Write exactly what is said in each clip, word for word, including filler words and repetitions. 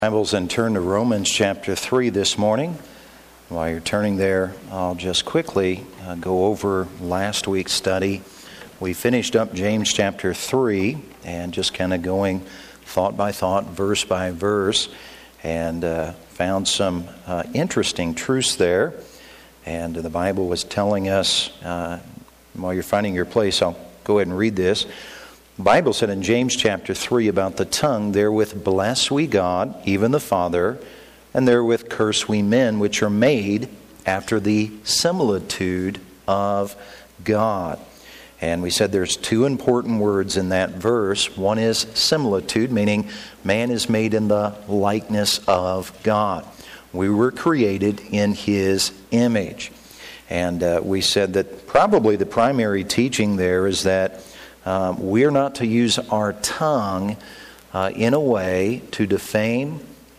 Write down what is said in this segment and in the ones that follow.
Bibles and turn to Romans chapter three this morning. While you're turning there, I'll just quickly uh, go over last week's study. We finished up James chapter three and just kind of going thought by thought, verse by verse, and uh, found some uh, interesting truths there. And the Bible was telling us, uh, while you're finding your place, I'll go ahead and read this. The Bible said in James chapter three about the tongue, therewith bless we God, even the Father, and therewith curse we men, which are made after the similitude of God. And we said there's two important words in that verse. One is similitude, meaning man is made in the likeness of God. We were created in His image. And uh, we said that probably the primary teaching there is that Um, we're not to use our tongue uh, in a way to defame,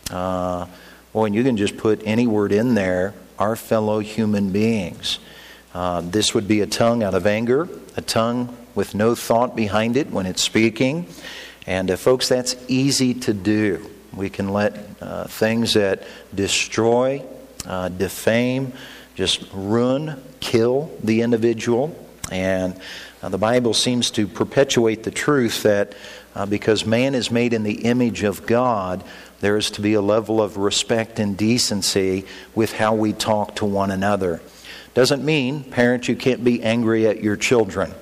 uh, well, and you can just put any word in there, our fellow human beings. Uh, this would be a tongue out of anger, a tongue with no thought behind it when it's speaking. And uh, folks, that's easy to do. We can let uh, things that destroy, uh, defame, just ruin, kill the individual. And uh, the Bible seems to perpetuate the truth that uh, because man is made in the image of God, there is to be a level of respect and decency with how we talk to one another. Doesn't mean, parents, you can't be angry at your children.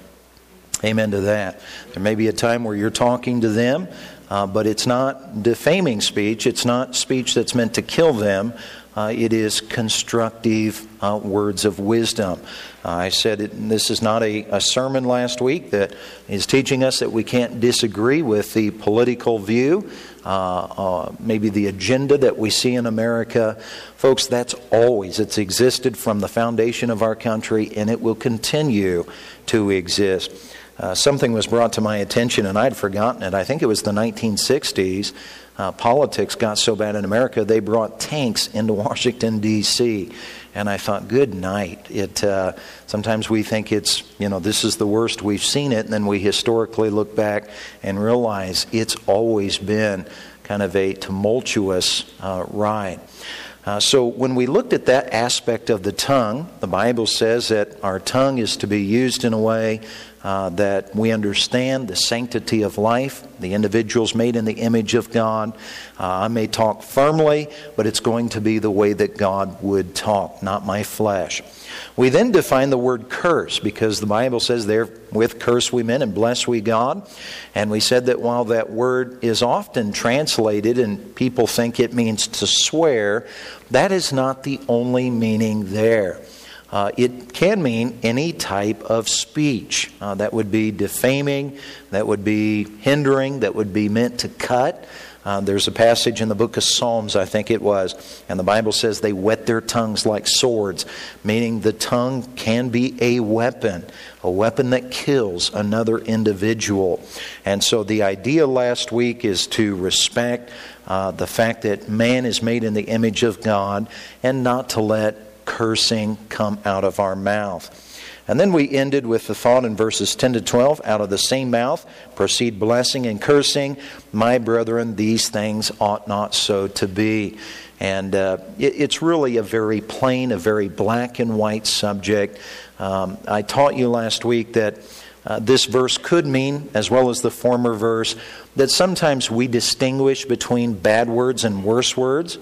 Amen to that. There may be a time where you're talking to them, uh, but it's not defaming speech. It's not speech that's meant to kill them. Uh, it is constructive uh, words of wisdom. Uh, I said it, this is not a, a sermon last week that is teaching us that we can't disagree with the political view, uh, uh, maybe the agenda that we see in America. Folks, that's always, it's existed from the foundation of our country, and it will continue to exist. Uh, something was brought to my attention, and I'd forgotten it. I think it was the nineteen sixties. Uh, politics got so bad in America, they brought tanks into Washington, D C And I thought, good night. It uh, sometimes we think it's, you know, this is the worst, we've seen it, and then we historically look back and realize it's always been kind of a tumultuous uh, ride. Uh, so when we looked at that aspect of the tongue, the Bible says that our tongue is to be used in a way uh, that we understand the sanctity of life. The individual's made in the image of God. Uh, I may talk firmly, but it's going to be the way that God would talk, not my flesh. We then define the word curse, because the Bible says there, with curse we men and bless we God. And we said that while that word is often translated and people think it means to swear, that is not the only meaning there. Uh, it can mean any type of speech. Uh, that would be defaming, that would be hindering, that would be meant to cut. Uh, there's a passage in the book of Psalms, I think it was, and the Bible says they whet their tongues like swords, meaning the tongue can be a weapon, a weapon that kills another individual. And so the idea last week is to respect uh, the fact that man is made in the image of God and not to let cursing come out of our mouth. And then we ended with the thought in verses ten to twelve, out of the same mouth proceed blessing and cursing. My brethren, these things ought not so to be. And uh, it, it's really a very plain, a very black and white subject. Um, I taught you last week that uh, this verse could mean, as well as the former verse, that sometimes we distinguish between bad words and worse words.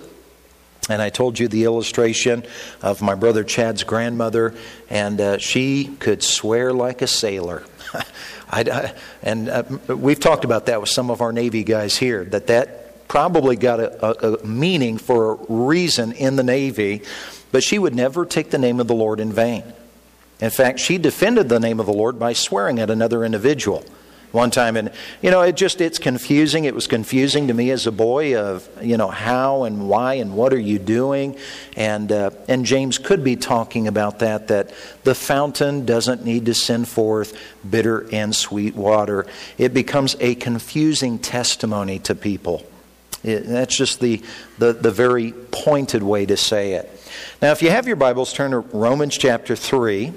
And I told you the illustration of my brother Chad's grandmother, and uh, she could swear like a sailor. I, I, and uh, we've talked about that with some of our Navy guys here, that that probably got a, a, a meaning for a reason in the Navy, but she would never take the name of the Lord in vain. In fact, she defended the name of the Lord by swearing at another individual. One time, and you know, it just, it's confusing. It was confusing to me as a boy of, you know, how and why and what are you doing? And uh, and James could be talking about that, that the fountain doesn't need to send forth bitter and sweet water. It becomes a confusing testimony to people. It, that's just the, the, the very pointed way to say it. Now, if you have your Bibles, turn to Romans chapter three.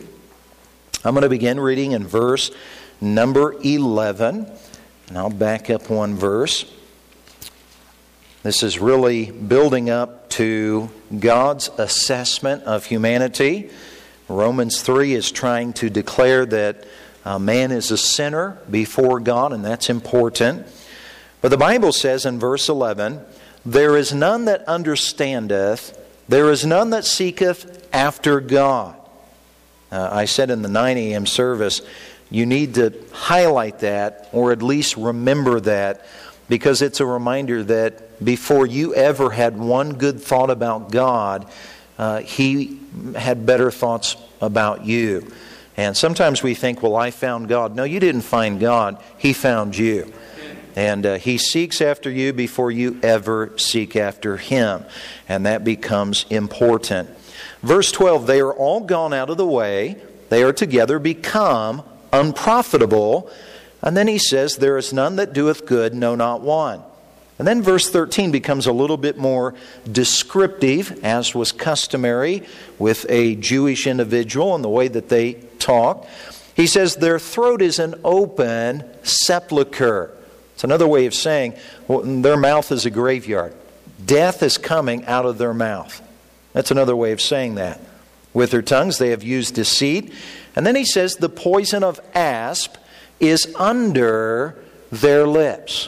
I'm going to begin reading in verse number eleven, and I'll back up one verse. This is really building up to God's assessment of humanity. Romans three is trying to declare that uh, man is a sinner before God, and that's important. But the Bible says in verse eleven, "There is none that understandeth, there is none that seeketh after God." Uh, I said in the nine a.m. service, you need to highlight that, or at least remember that, because it's a reminder that before you ever had one good thought about God, uh, He had better thoughts about you. And sometimes we think, well, I found God. No, you didn't find God. He found you. And uh, He seeks after you before you ever seek after Him. And that becomes important. Verse twelve, "They are all gone out of the way. They are together become unprofitable." And then he says, "There is none that doeth good, no, not one." And then verse thirteen becomes a little bit more descriptive, as was customary with a Jewish individual and the way that they talk. He says, "Their throat is an open sepulchre." It's another way of saying, well, their mouth is a graveyard. Death is coming out of their mouth. That's another way of saying that. "With their tongues they have used deceit." And then he says, "The poison of asp is under their lips."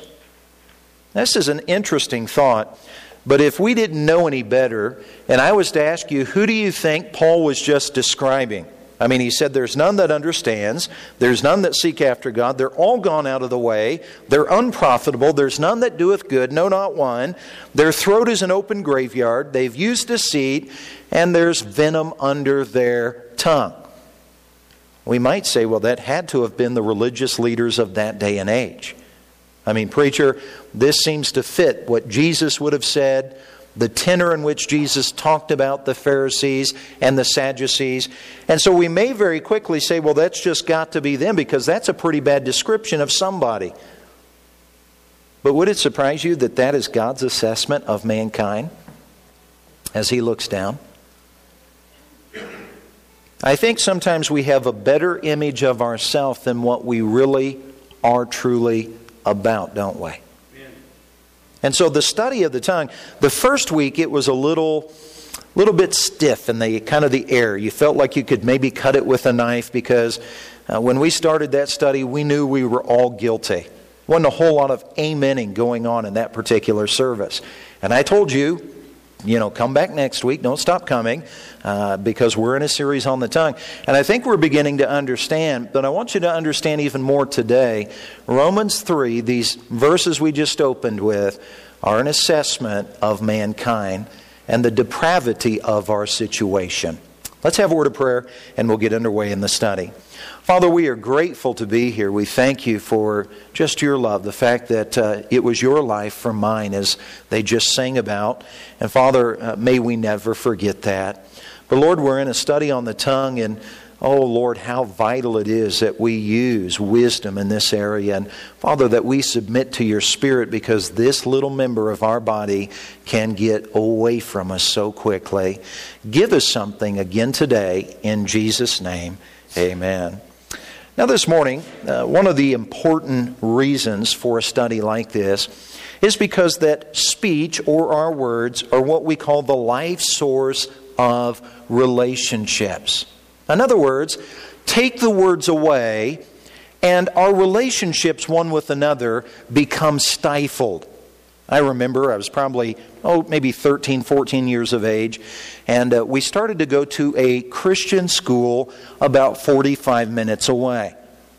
This is an interesting thought, but if we didn't know any better, and I was to ask you, who do you think Paul was just describing? I mean, he said there's none that understands, there's none that seek after God, they're all gone out of the way, they're unprofitable, there's none that doeth good, no, not one, their throat is an open graveyard, they've used deceit, and there's venom under their tongue. We might say, well, that had to have been the religious leaders of that day and age. I mean, preacher, this seems to fit what Jesus would have said, the tenor in which Jesus talked about the Pharisees and the Sadducees. And so we may very quickly say, well, that's just got to be them, because that's a pretty bad description of somebody. But would it surprise you that that is God's assessment of mankind as He looks down? I think sometimes we have a better image of ourselves than what we really are truly about, don't we? And so the study of the tongue, the first week it was a little, little bit stiff in the kind of the air. You felt like you could maybe cut it with a knife, because uh, when we started that study, we knew we were all guilty. Wasn't a whole lot of amening going on in that particular service. And I told you, you know, come back next week. Don't stop coming, uh, because we're in a series on the tongue. And I think we're beginning to understand, but I want you to understand even more today. Romans three, these verses we just opened with, are an assessment of mankind and the depravity of our situation. Let's have a word of prayer and we'll get underway in the study. Father, we are grateful to be here. We thank you for just your love, the fact that uh, it was your life for mine, as they just sang about. And Father, uh, may we never forget that. But Lord, we're in a study on the tongue, and oh Lord, how vital it is that we use wisdom in this area. And Father, that we submit to your Spirit, because this little member of our body can get away from us so quickly. Give us something again today, in Jesus' name. Amen. Now this morning, uh, one of the important reasons for a study like this is because that speech, or our words, are what we call the life source of relationships. In other words, take the words away and our relationships one with another become stifled. I remember I was probably, oh, maybe thirteen, fourteen years of age, and uh, we started to go to a Christian school about forty-five minutes away.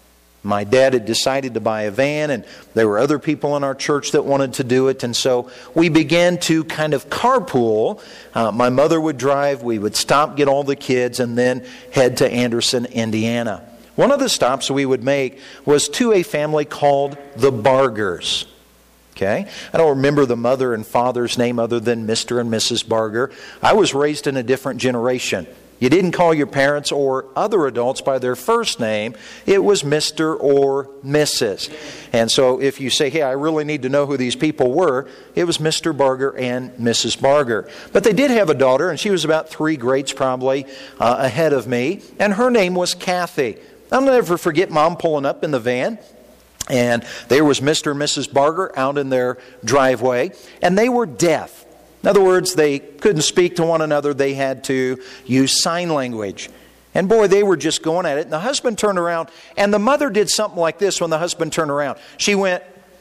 My dad had decided to buy a van, and there were other people in our church that wanted to do it, and so we began to kind of carpool. Uh, my mother would drive, we would stop, get all the kids, and then head to Anderson, Indiana. One of the stops we would make was to a family called the Bargers. Okay? I don't remember the mother and father's name other than Mister and Missus Barger. I was raised in a different generation. You didn't call your parents or other adults by their first name. It was Mister or Missus And so if you say, hey, I really need to know who these people were, it was Mister Barger and Missus Barger. But they did have a daughter, and she was about three grades probably uh, ahead of me, and her name was Kathy. I'll never forget Mom pulling up in the van. And there was Mister and Missus Barger out in their driveway, and they were deaf. In other words, they couldn't speak to one another. They had to use sign language. And boy, they were just going at it. And the husband turned around, and the mother did something like this when the husband turned around. She went,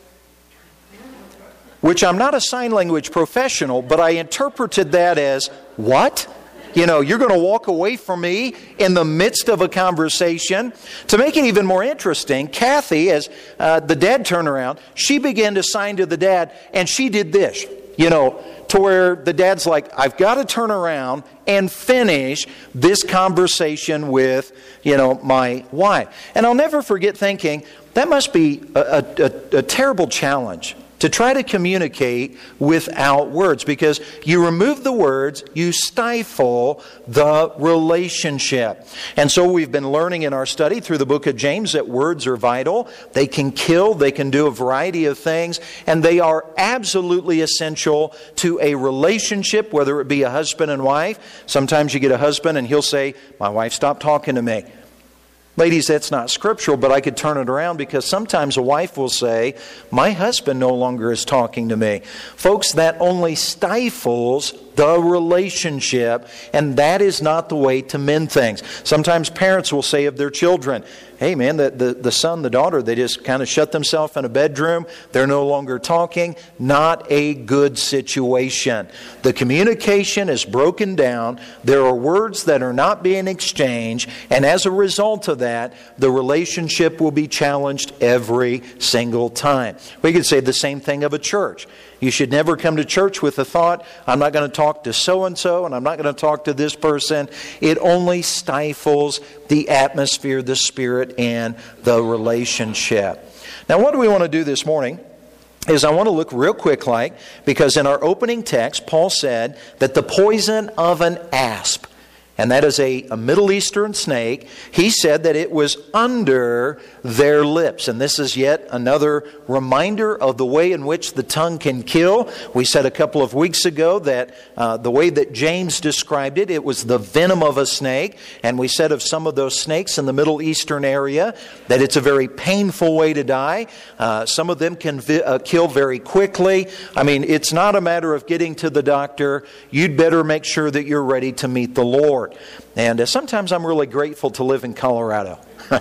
which I'm not a sign language professional, but I interpreted that as, what? You know, you're going to walk away from me in the midst of a conversation. To make it even more interesting, Kathy, as uh, the dad turned around, she began to sign to the dad, and she did this, you know, to where the dad's like, I've got to turn around and finish this conversation with, you know, my wife. And I'll never forget thinking, that must be a, a, a terrible challenge to try to communicate without words, because you remove the words, you stifle the relationship. And so we've been learning in our study through the book of James that words are vital. They can kill, they can do a variety of things, and they are absolutely essential to a relationship, whether it be a husband and wife. Sometimes you get a husband and he'll say, my wife stopped talking to me. Ladies, that's not scriptural, but I could turn it around, because sometimes a wife will say, my husband no longer is talking to me. Folks, that only stifles the relationship, and that is not the way to mend things. Sometimes parents will say of their children, hey man, the, the, the son, the daughter, they just kind of shut themselves in a bedroom. They're no longer talking. Not a good situation. The communication is broken down. There are words that are not being exchanged. And as a result of that, the relationship will be challenged every single time. We could say the same thing of a church. You should never come to church with the thought, I'm not going to talk to so-and-so and I'm not going to talk to this person. It only stifles the atmosphere, the spirit, and the relationship. Now, what do we want to do this morning is I want to look real quick like, because in our opening text, Paul said that the poison of an asp, and that is a, a Middle Eastern snake, he said that it was under their lips. And this is yet another reminder of the way in which the tongue can kill. We said a couple of weeks ago that uh, the way that James described it, it was the venom of a snake. And we said of some of those snakes in the Middle Eastern area that it's a very painful way to die. Uh, some of them can vi- uh, kill very quickly. I mean, it's not a matter of getting to the doctor. You'd better make sure that you're ready to meet the Lord. And uh, sometimes I'm really grateful to live in Colorado.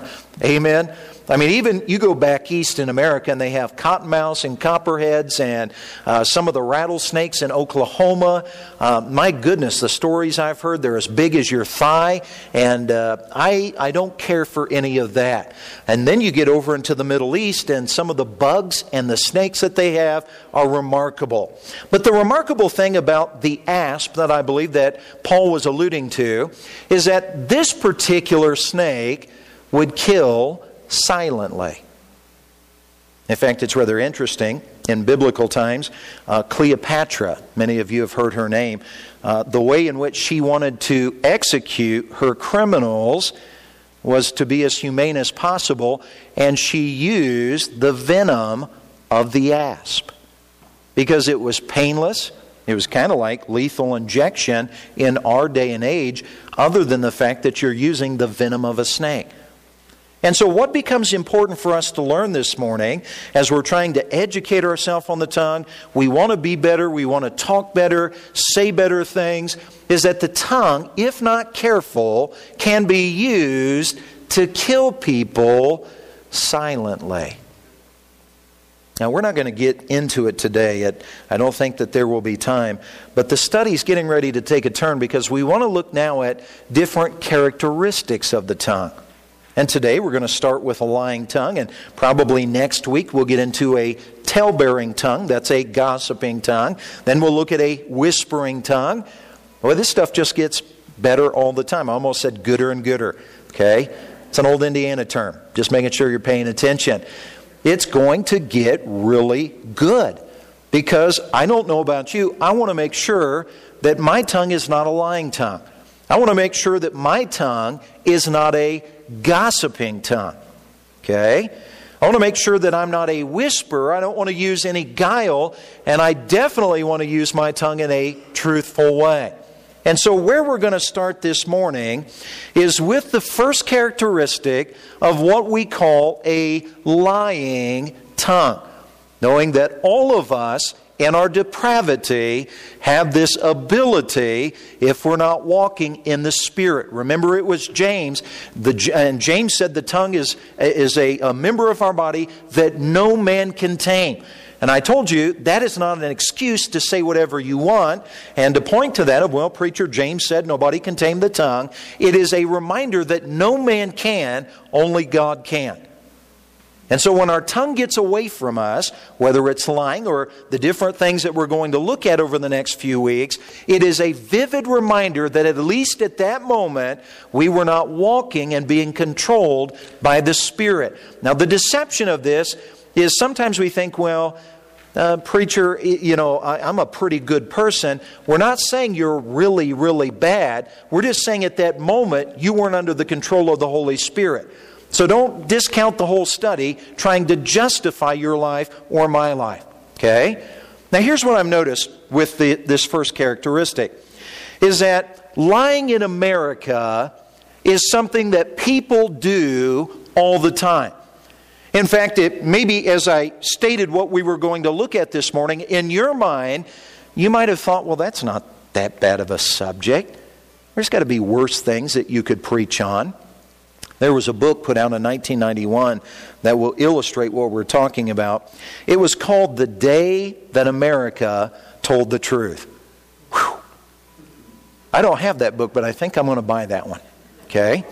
Amen. I mean, even you go back east in America and they have cottonmouths and copperheads and uh, some of the rattlesnakes in Oklahoma. Uh, my goodness, the stories I've heard, they're as big as your thigh. And uh, I, I don't care for any of that. And then you get over into the Middle East and some of the bugs and the snakes that they have are remarkable. But the remarkable thing about the asp that I believe that Paul was alluding to is that this particular snake would kill silently. In fact, it's rather interesting. In biblical times, uh, Cleopatra, many of you have heard her name, uh, the way in which she wanted to execute her criminals was to be as humane as possible, and she used the venom of the asp because it was painless. It was kind of like lethal injection in our day and age, other than the fact that you're using the venom of a snake. And so what becomes important for us to learn this morning as we're trying to educate ourselves on the tongue, we want to be better, we want to talk better, say better things, is that the tongue, if not careful, can be used to kill people silently. Now, we're not going to get into it today. I don't think that there will be time. But the study's getting ready to take a turn because we want to look now at different characteristics of the tongue. And today we're going to start with a lying tongue, and probably next week we'll get into a tale-bearing tongue. That's a gossiping tongue. Then we'll look at a whispering tongue. Well, this stuff just gets better all the time. I almost said gooder and gooder. Okay? It's an old Indiana term. Just making sure you're paying attention. It's going to get really good. Because I don't know about you, I want to make sure that my tongue is not a lying tongue. I want to make sure that my tongue is not a gossiping tongue. Okay? I want to make sure that I'm not a whisperer. I don't want to use any guile. And I definitely want to use my tongue in a truthful way. And so where we're going to start this morning is with the first characteristic of what we call a lying tongue. Knowing that all of us in our depravity have this ability if we're not walking in the Spirit. Remember, it was James, the, and James said the tongue is, is a, a member of our body that no man can tame. And I told you, that is not an excuse to say whatever you want. And to point to that of, well, preacher, James said nobody can tame the tongue. It is a reminder that no man can, only God can. And so when our tongue gets away from us, whether it's lying or the different things that we're going to look at over the next few weeks, it is a vivid reminder that at least at that moment, we were not walking and being controlled by the Spirit. Now, the deception of this is sometimes we think, well, uh, preacher, you know, I, I'm a pretty good person. We're not saying you're really, really bad. We're just saying at that moment, you weren't under the control of the Holy Spirit. So don't discount the whole study trying to justify your life or my life. Okay? Now here's what I've noticed with the, this first characteristic. Is that lying in America is something that people do all the time. In fact, it maybe as I stated what we were going to look at this morning, in your mind, you might have thought, well, that's not that bad of a subject. There's got to be worse things that you could preach on. There was a book put out in nineteen ninety-one that will illustrate what we're talking about. It was called The Day That America Told the Truth. Whew. I don't have that book, but I think I'm going to buy that one. Okay?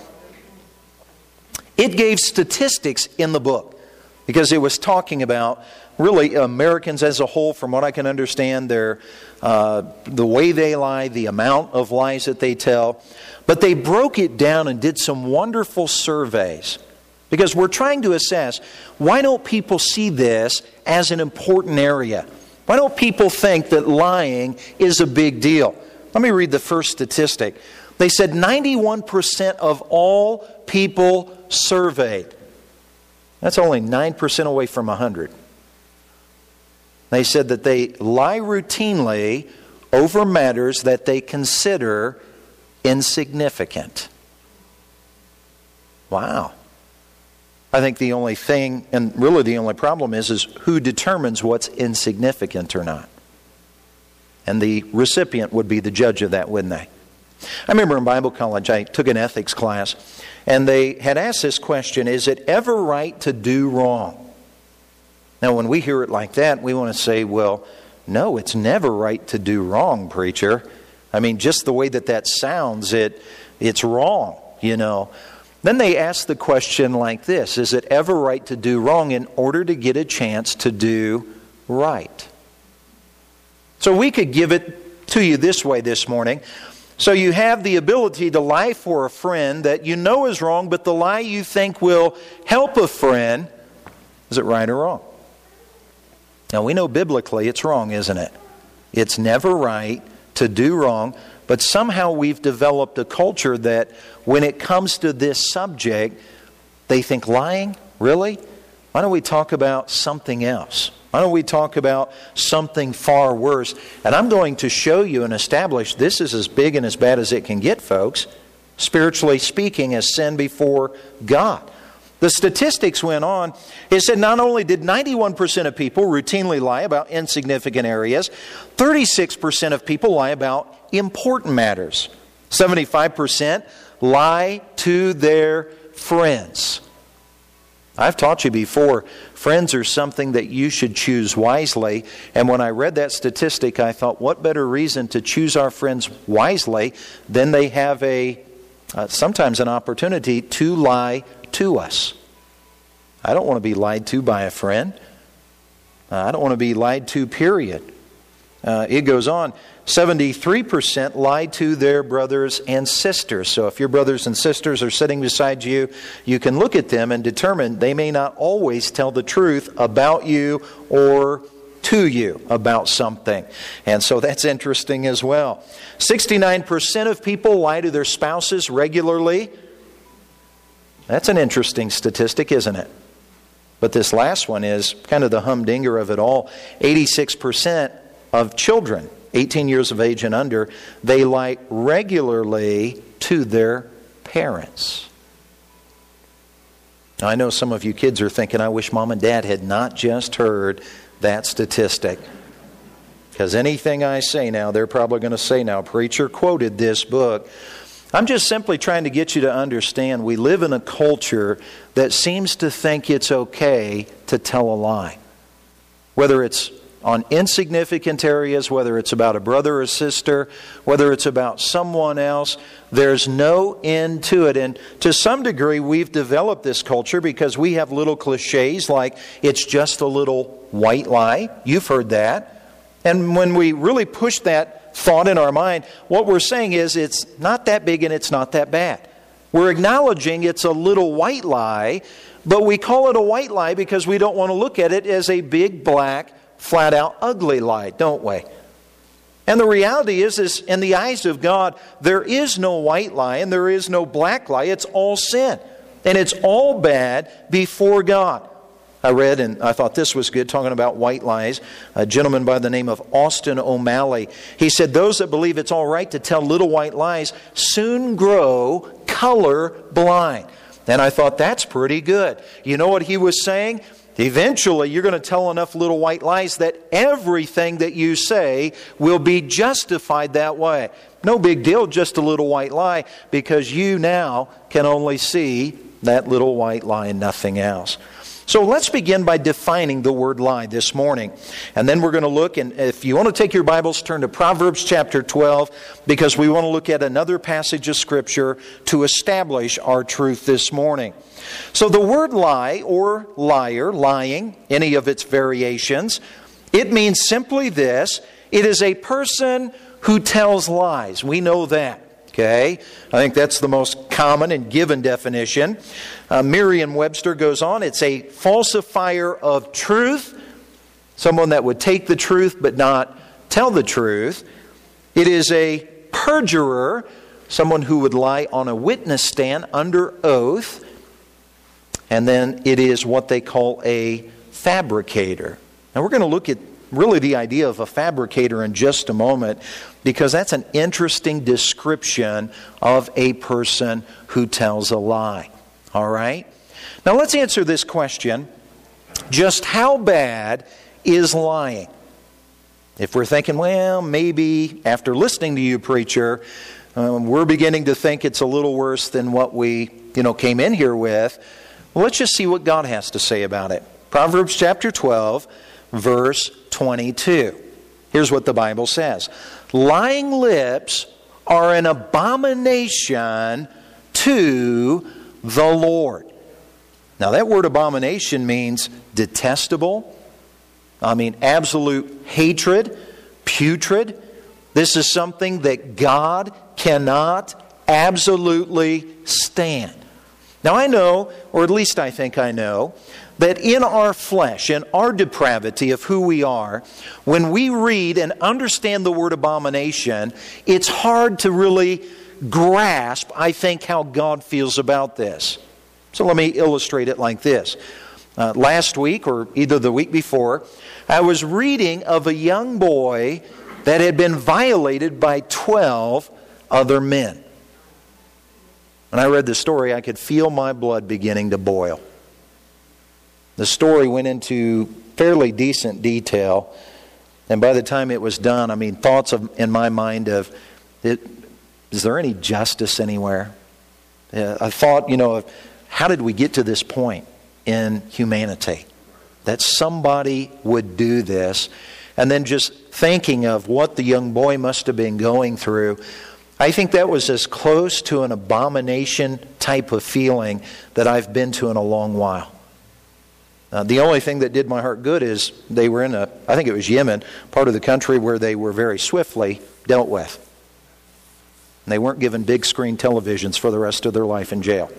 It gave statistics in the book because it was talking about really Americans as a whole, from what I can understand, their uh, the way they lie, the amount of lies that they tell. But they broke it down and did some wonderful surveys because we're trying to assess, why don't people see this as an important area? Why don't people think that lying is a big deal? Let me read the first statistic. They said ninety-one percent of all people surveyed. That's only nine percent away from one hundred. They said that they lie routinely over matters that they consider insignificant. Wow. I think the only thing, and really the only problem is, is who determines what's insignificant or not. And the recipient would be the judge of that, wouldn't they? I remember in Bible college, I took an ethics class, and they had asked this question, is it ever right to do wrong? Now, when we hear it like that, we want to say, well, no, it's never right to do wrong, preacher. I mean, just the way that that sounds, it it's wrong, you know. Then they ask the question like this, is it ever right to do wrong in order to get a chance to do right? So we could give it to you this way this morning. So you have the ability to lie for a friend that you know is wrong, but the lie you think will help a friend, is it right or wrong? Now we know biblically it's wrong, isn't it? It's never right to do wrong, but somehow we've developed a culture that when it comes to this subject, they think lying? Really? Why don't we talk about something else? Why don't we talk about something far worse? And I'm going to show you and establish this is as big and as bad as it can get, folks. Spiritually speaking, as sin before God. The statistics went on. It said not only did ninety-one percent of people routinely lie about insignificant areas, thirty-six percent of people lie about important matters. seventy-five percent lie to their friends. I've taught you before, friends are something that you should choose wisely. And when I read that statistic, I thought, what better reason to choose our friends wisely than they have a uh, sometimes an opportunity to lie to us. I don't want to be lied to by a friend. Uh, I don't want to be lied to, period. Uh, it goes on. seventy-three percent lie to their brothers and sisters. So if your brothers and sisters are sitting beside you, you can look at them and determine they may not always tell the truth about you or to you about something. And so that's interesting as well. sixty-nine percent of people lie to their spouses regularly. That's an interesting statistic, isn't it? But this last one is kind of the humdinger of it all. eighty-six percent of children eighteen years of age and under, they lie regularly to their parents. Now, I know some of you kids are thinking, I wish mom and dad had not just heard that statistic. Because anything I say now, they're probably going to say now, preacher quoted this book. I'm just simply trying to get you to understand we live in a culture that seems to think it's okay to tell a lie. Whether it's on insignificant areas, whether it's about a brother or sister, whether it's about someone else, there's no end to it. And to some degree, we've developed this culture because we have little cliches like, it's just a little white lie. You've heard that. And when we really push that thought in our mind, what we're saying is it's not that big and it's not that bad. We're acknowledging it's a little white lie, but we call it a white lie because we don't want to look at it as a big, black, flat-out ugly lie, don't we? And the reality is, is, in the eyes of God, there is no white lie and there is no black lie. It's all sin. And it's all bad before God. I read, and I thought this was good, talking about white lies, a gentleman by the name of Austin O'Malley. He said, those that believe it's all right to tell little white lies soon grow color blind. And I thought, that's pretty good. You know what he was saying? Eventually, you're going to tell enough little white lies that everything that you say will be justified that way. No big deal, just a little white lie, because you now can only see that little white lie and nothing else. So let's begin by defining the word lie this morning. And then we're going to look, and if you want to take your Bibles, turn to Proverbs chapter twelve, because we want to look at another passage of Scripture to establish our truth this morning. So the word lie, or liar, lying, any of its variations, it means simply this: it is a person who tells lies. We know that. Okay, I think that's the most common and given definition. Uh, Merriam-Webster goes on, it's a falsifier of truth, someone that would take the truth but not tell the truth. It is a perjurer, someone who would lie on a witness stand under oath. And then it is what they call a fabricator. Now we're going to look at really the idea of a fabricator in just a moment, because that's an interesting description of a person who tells a lie. All right? Now let's answer this question. Just how bad is lying? If we're thinking, well, maybe after listening to you, preacher, um, we're beginning to think it's a little worse than what we, you know, came in here with. Well, let's just see what God has to say about it. Proverbs chapter twelve, verse twenty-two. Here's what the Bible says. Lying lips are an abomination to the Lord. Now that word abomination means detestable. I mean absolute hatred, putrid. This is something that God cannot absolutely stand. Now I know, or at least I think I know, that in our flesh, in our depravity of who we are, when we read and understand the word abomination, it's hard to really grasp, I think, how God feels about this. So let me illustrate it like this. Uh, last week, or either the week before, I was reading of a young boy that had been violated by twelve other men. When I read the story, I could feel my blood beginning to boil. The story went into fairly decent detail, and by the time it was done, I mean, thoughts of, in my mind of, it, is there any justice anywhere? Uh, I thought, you know, of how did we get to this point in humanity? That somebody would do this, and then just thinking of what the young boy must have been going through, I think that was as close to an abomination type of feeling that I've been to in a long while. Uh, the only thing that did my heart good is they were in a, I think it was Yemen, part of the country where they were very swiftly dealt with. And they weren't given big screen televisions for the rest of their life in jail.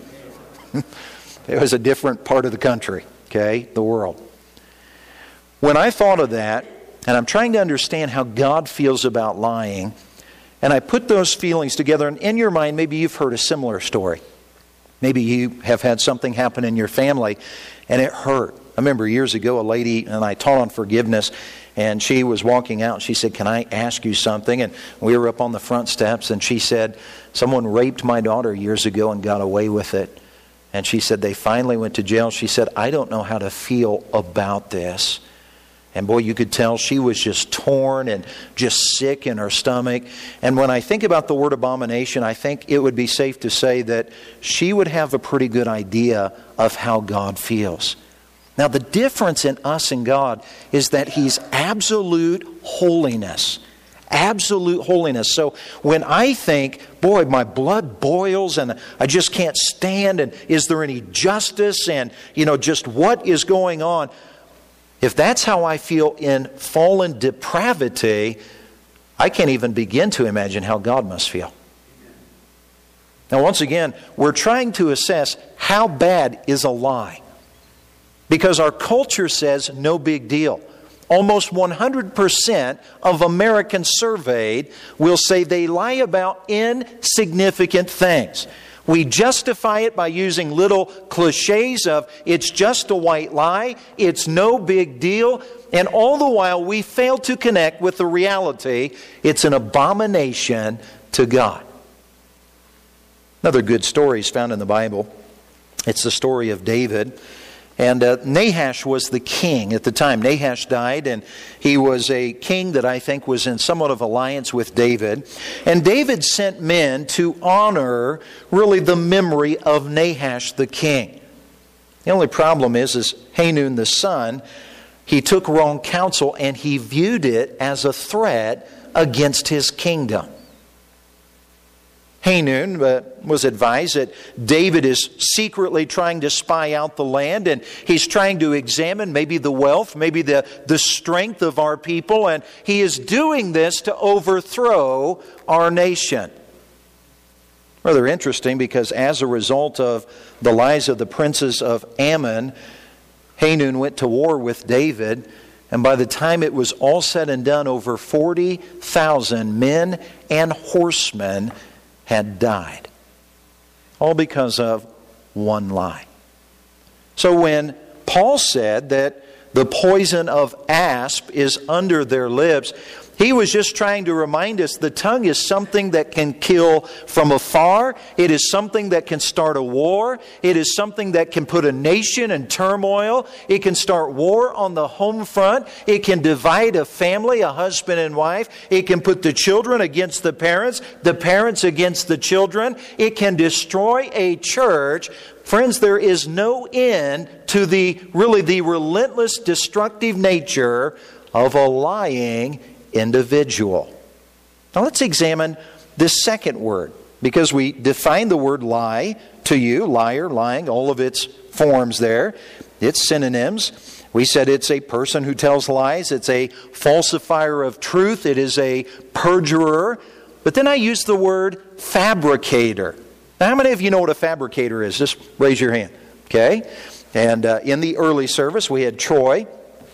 It was a different part of the country, okay, the world. When I thought of that, and I'm trying to understand how God feels about lying, and I put those feelings together, and in your mind, maybe you've heard a similar story. Maybe you have had something happen in your family, and it hurt. I remember years ago a lady, and I taught on forgiveness, and she was walking out and she said, "Can I ask you something?" And we were up on the front steps and she said, "Someone raped my daughter years ago and got away with it." And she said they finally went to jail. She said, "I don't know how to feel about this." And boy, you could tell she was just torn and just sick in her stomach. And when I think about the word abomination, I think it would be safe to say that she would have a pretty good idea of how God feels. Now, the difference in us and God is that He's absolute holiness. Absolute holiness. So when I think, boy, my blood boils and I just can't stand, and is there any justice, and, you know, just what is going on? If that's how I feel in fallen depravity, I can't even begin to imagine how God must feel. Now, once again, we're trying to assess how bad is a lie. Because our culture says no big deal. Almost one hundred percent of Americans surveyed will say they lie about insignificant things. We justify it by using little cliches of, it's just a white lie, it's no big deal, and all the while we fail to connect with the reality, it's an abomination to God. Another good story is found in the Bible. It's the story of David. And uh, Nahash was the king at the time. Nahash died, and he was a king that I think was in somewhat of alliance with David. And David sent men to honor, really, the memory of Nahash the king. The only problem is, is Hanun the son, he took wrong counsel, and he viewed it as a threat against his kingdom. Hanun uh, was advised that David is secretly trying to spy out the land, and he's trying to examine maybe the wealth, maybe the, the strength of our people, and he is doing this to overthrow our nation. Rather interesting, because as a result of the lies of the princes of Ammon, Hanun went to war with David, and by the time it was all said and done, over forty thousand men and horsemen had died. All because of one lie. So when Paul said that the poison of asp is under their lips, he was just trying to remind us the tongue is something that can kill from afar. It is something that can start a war. It is something that can put a nation in turmoil. It can start war on the home front. It can divide a family, a husband and wife. It can put the children against the parents, the parents against the children. It can destroy a church. Friends, there is no end to the really the relentless destructive nature of a lying individual. Now let's examine this second word, because we define the word lie to you, liar, lying, all of its forms there. Its synonyms. We said it's a person who tells lies. It's a falsifier of truth. It is a perjurer. But then I used the word fabricator. Now, how many of you know what a fabricator is? Just raise your hand. Okay? And uh, in the early service, we had Troy.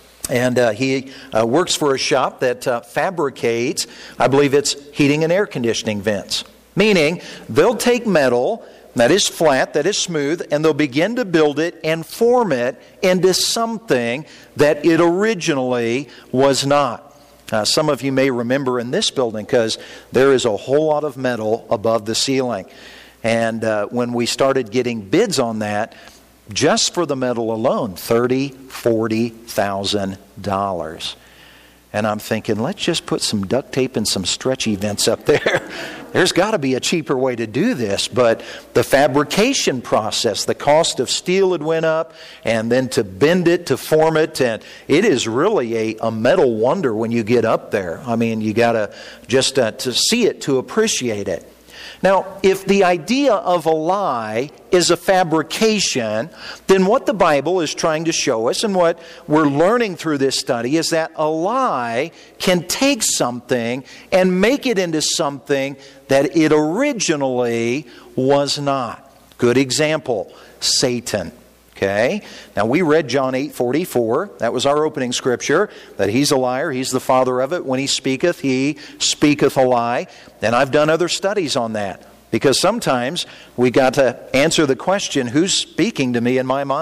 And uh, he uh, works for a shop that uh, fabricates, I believe it's heating and air conditioning vents. Meaning, they'll take metal that is flat, that is smooth, and they'll begin to build it and form it into something that it originally was not. Uh, some of you may remember in this building, because there is a whole lot of metal above the ceiling. And uh, when we started getting bids on that, just for the metal alone, thirty thousand dollars, forty thousand dollars. And I'm thinking, let's just put some duct tape and some stretchy vents up there. There's got to be a cheaper way to do this. But the fabrication process, the cost of steel had went up, and then to bend it, to form it, and it is really a, a metal wonder when you get up there. I mean, you got to just uh, to see it, to appreciate it. Now, if the idea of a lie is a fabrication, then what the Bible is trying to show us and what we're learning through this study is that a lie can take something and make it into something that it originally was not. Good example, Satan. Okay, now we read John eight forty-four. That was our opening scripture, that he's a liar, he's the father of it. When he speaketh, he speaketh a lie. And I've done other studies on that, because sometimes we got to answer the question, who's speaking to me in my mind?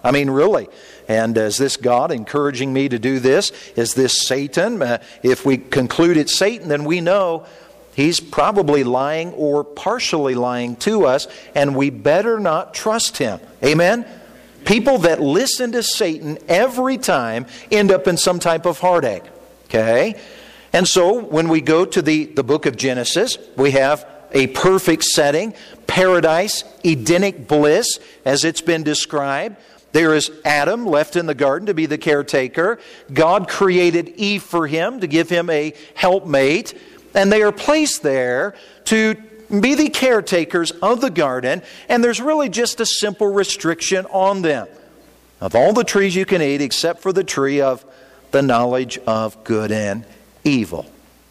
I mean, really. And is this God encouraging me to do this? Is this Satan? Uh, if we conclude it's Satan, then we know he's probably lying or partially lying to us, and we better not trust him. Amen? People that listen to Satan every time end up in some type of heartache. Okay? And so when we go to the, the book of Genesis, we have a perfect setting, paradise, Edenic bliss, as it's been described. There is Adam left in the garden to be the caretaker. God created Eve for him to give him a helpmate. And they are placed there to be the caretakers of the garden. And there's really just a simple restriction on them. Of all the trees you can eat except for the tree of the knowledge of good and evil.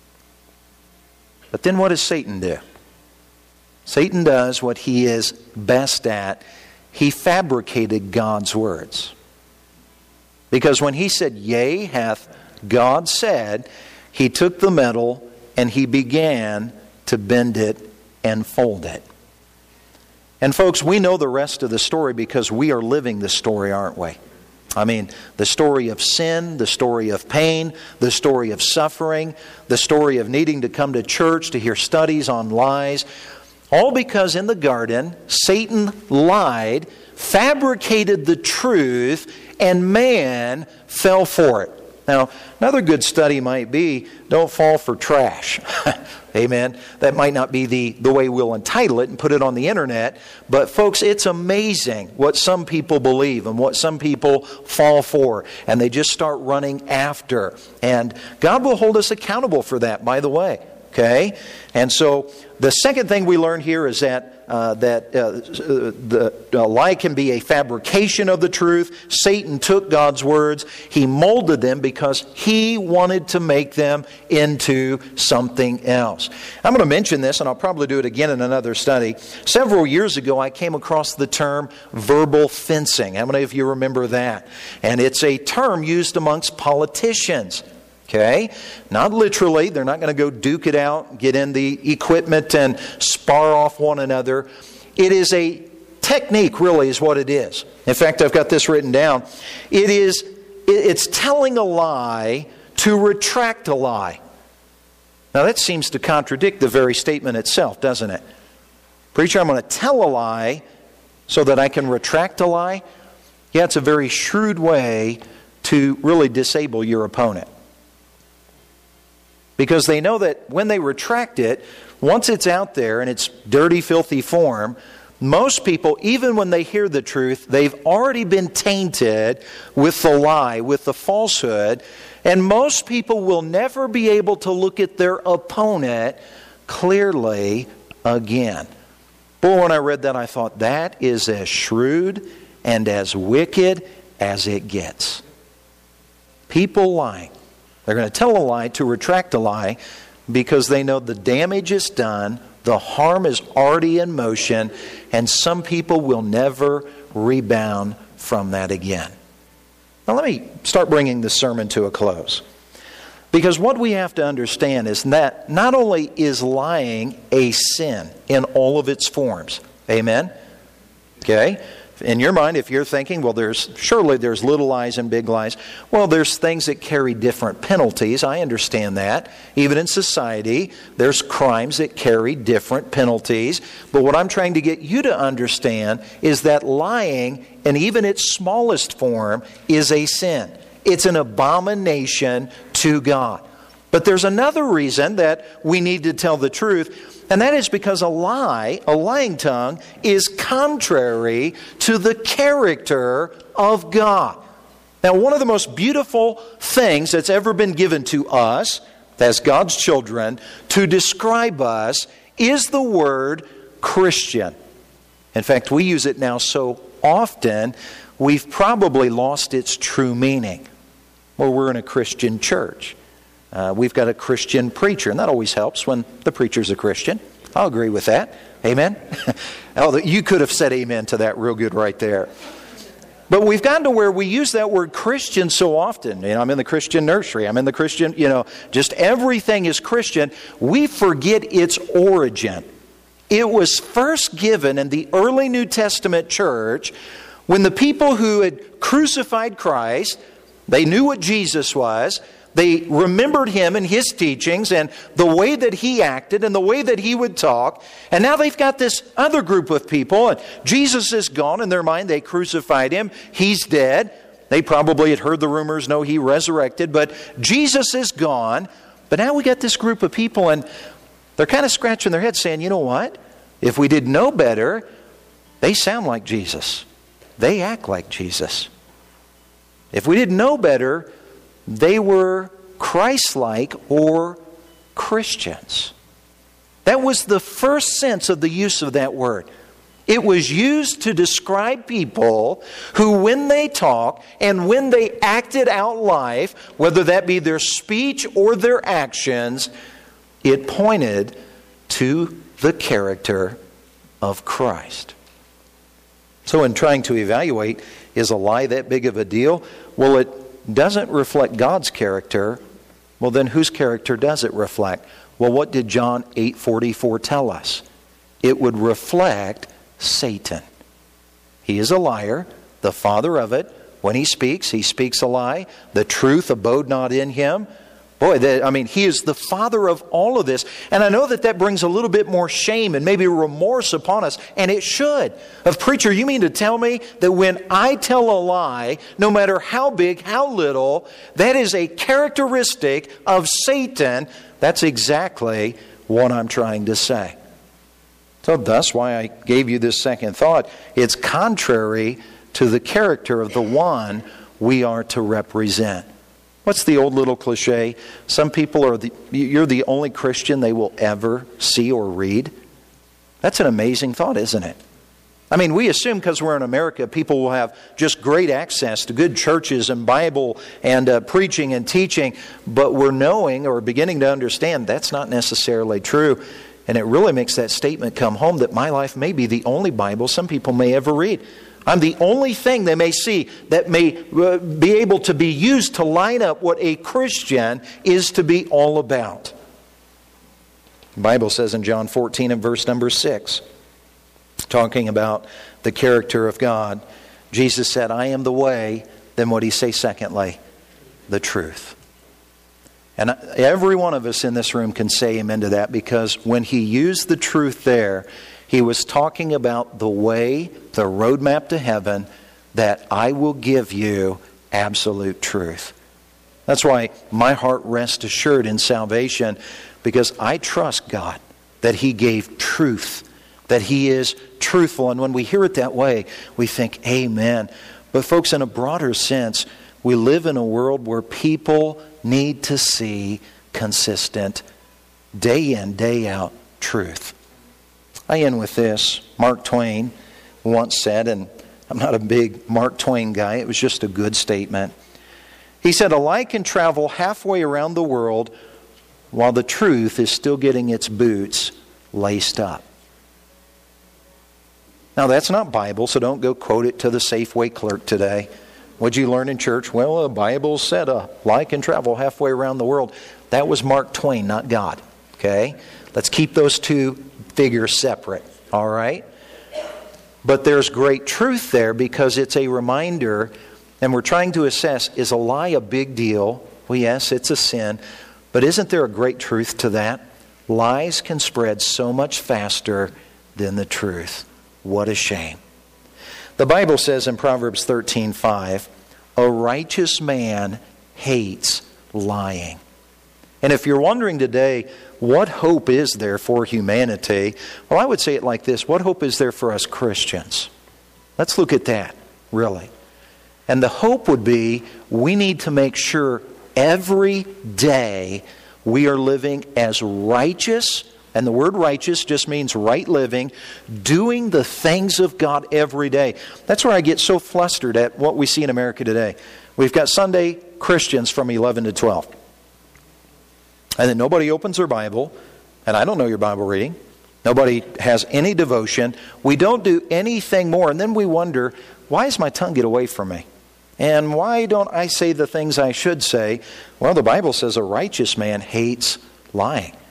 But then what does Satan do? Satan does what he is best at. He fabricated God's words. Because when he said, "Yea, hath God said," he took the metal and he began to bend it and fold it. And folks, we know the rest of the story because we are living the story, aren't we? I mean, the story of sin, the story of pain, the story of suffering, the story of needing to come to church to hear studies on lies. All because in the garden, Satan lied, fabricated the truth, and man fell for it. Now, another good study might be, don't fall for trash. Amen. That might not be the, the way we'll entitle it and put it on the internet. But folks, it's amazing what some people believe and what some people fall for. And they just start running after. And God will hold us accountable for that, by the way. Okay? And so the second thing we learn here is that uh, that uh, the uh, lie can be a fabrication of the truth. Satan took God's words. He molded them because he wanted to make them into something else. I'm going to mention this, and I'll probably do it again in another study. Several years ago, I came across the term verbal fencing. How many of you remember that? And it's a term used amongst politicians. Okay? Not literally. They're not going to go duke it out, get in the equipment and spar off one another. It is a technique, really, is what it is. In fact, I've got this written down. It is, it's telling a lie to retract a lie. Now, that seems to contradict the very statement itself, doesn't it? Preacher, I'm going to tell a lie so that I can retract a lie? Yeah, it's a very shrewd way to really disable your opponent. Because they know that when they retract it, once it's out there in its dirty, filthy form, most people, even when they hear the truth, they've already been tainted with the lie, with the falsehood. And most people will never be able to look at their opponent clearly again. Boy, when I read that, I thought, that is as shrewd and as wicked as it gets. People lying. They're going to tell a lie to retract a lie because they know the damage is done, the harm is already in motion, and some people will never rebound from that again. Now let me start bringing this sermon to a close. Because what we have to understand is that not only is lying a sin in all of its forms, amen? Okay? In your mind, if you're thinking, well, there's surely there's little lies and big lies. Well, there's things that carry different penalties. I understand that. Even in society, there's crimes that carry different penalties. But what I'm trying to get you to understand is that lying, in even its smallest form, is a sin. It's an abomination to God. But there's another reason that we need to tell the truth. And that is because a lie, a lying tongue, is contrary to the character of God. Now, one of the most beautiful things that's ever been given to us, as God's children, to describe us, is the word Christian. In fact, we use it now so often, we've probably lost its true meaning. Well, we're in a Christian church. Uh, we've got a Christian preacher, and that always helps when the preacher's a Christian. I'll agree with that. Amen? Oh, you could have said amen to that real good right there. But we've gotten to where we use that word Christian so often. You know, I'm in the Christian nursery. I'm in the Christian, you know, just everything is Christian. We forget its origin. It was first given in the early New Testament church When the people who had crucified Christ, they knew what Jesus was, they remembered Him and His teachings and the way that He acted and the way that He would talk. And now they've got this other group of people, and Jesus is gone. In their mind, they crucified Him. He's dead. They probably had heard the rumors, no, He resurrected. But Jesus is gone. But now we got this group of people, and they're kind of scratching their heads saying, you know what? If we did know better, they sound like Jesus. They act like Jesus. If we didn't know better, they were Christ-like or Christians. That was the first sense of the use of that word. It was used to describe people who, when they talk and when they acted out life, whether that be their speech or their actions, it pointed to the character of Christ. So in trying to evaluate, is a lie that big of a deal? Well, it doesn't reflect God's character. Well, then whose character does it reflect? Well, what did John eight forty-four tell us? It would reflect Satan. He is a liar, the father of it. When he speaks, he speaks a lie. The truth abode not in him. Boy, that, I mean, he is the father of all of this. And I know that that brings a little bit more shame and maybe remorse upon us. And it should. Of preacher, you mean to tell me that when I tell a lie, no matter how big, how little, that is a characteristic of Satan? That's exactly what I'm trying to say. So thus why I gave you this second thought. It's contrary to the character of the one we are to represent. What's the old little cliche? Some people are the, you're the only Christian they will ever see or read. That's an amazing thought, isn't it? I mean, we assume because we're in America, people will have just great access to good churches and Bible and uh, preaching and teaching. But we're knowing or beginning to understand that's not necessarily true. And it really makes that statement come home that my life may be the only Bible some people may ever read. I'm the only thing they may see that may uh, be able to be used to line up what a Christian is to be all about. The Bible says in John fourteen and verse number six, talking about the character of God, Jesus said, I am the way. Then what did He say secondly? The truth. And every one of us in this room can say amen to that, because when He used the truth there, He was talking about the way, the roadmap to heaven, that I will give you absolute truth. That's why my heart rests assured in salvation, because I trust God that He gave truth, that He is truthful. And when we hear it that way, we think, amen. But folks, in a broader sense, we live in a world where people need to see consistent, day in, day out truth. I end with this. Mark Twain once said, and I'm not a big Mark Twain guy, it was just a good statement. He said, a lie can travel halfway around the world while the truth is still getting its boots laced up. Now that's not Bible, so don't go quote it to the Safeway clerk today. What'd you learn in church? Well, the Bible said a lie can travel halfway around the world. That was Mark Twain, not God. Okay? Let's keep those two figures separate. All right? But there's great truth there, because it's a reminder, and we're trying to assess, is a lie a big deal? Well, yes, it's a sin. But isn't there a great truth to that? Lies can spread so much faster than the truth. What a shame. The Bible says in Proverbs thirteen five, a righteous man hates lying. And if you're wondering today, what hope is there for humanity? Well, I would say it like this. What hope is there for us Christians? Let's look at that, really. And the hope would be we need to make sure every day we are living as righteous. And the word righteous just means right living, doing the things of God every day. That's where I get so flustered at what we see in America today. We've got Sunday Christians from eleven to twelve. And then nobody opens their Bible, and I don't know your Bible reading. Nobody has any devotion. We don't do anything more. And then we wonder, why does my tongue get away from me? And why don't I say the things I should say? Well, the Bible says a righteous man hates lying.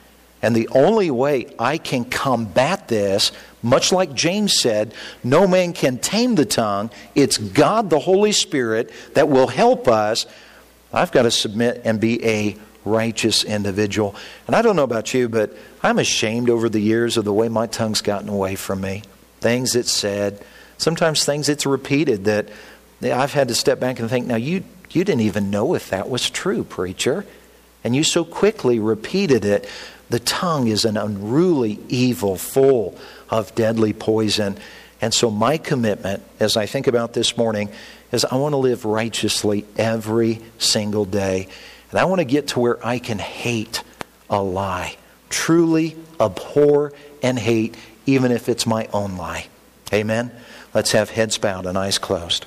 And the only way I can combat this, much like James said, no man can tame the tongue. It's God, the Holy Spirit, that will help us. I've got to submit and be a righteous individual. And I don't know about you, but I'm ashamed over the years of the way my tongue's gotten away from me. Things it's said, sometimes things it's repeated that I've had to step back and think, now you, you didn't even know if that was true, preacher. And you so quickly repeated it. The tongue is an unruly evil full of deadly poison. And so my commitment, as I think about this morning, is I want to live righteously every single day. And I want to get to where I can hate a lie. Truly abhor and hate, even if it's my own lie. Amen? Let's have heads bowed and eyes closed.